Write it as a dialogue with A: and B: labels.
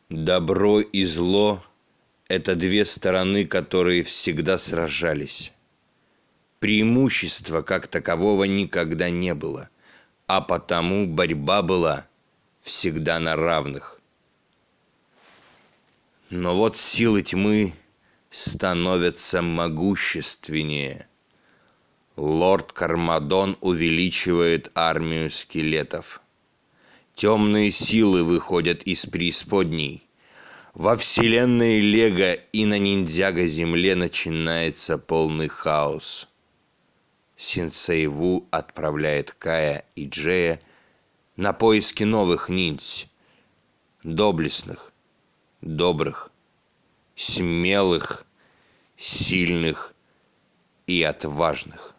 A: Добро и зло – это две стороны, которые всегда сражались. Преимущества как такового никогда не было, а потому борьба была всегда на равных. Но вот силы тьмы становятся могущественнее. Лорд Кармадон увеличивает армию скелетов. Темные силы выходят из преисподней. Во вселенной Лего и на ниндзяго-земле начинается полный хаос. Сенсей Ву отправляет Кая и Джея на поиски новых ниндзя. Доблестных, добрых, смелых, сильных и отважных.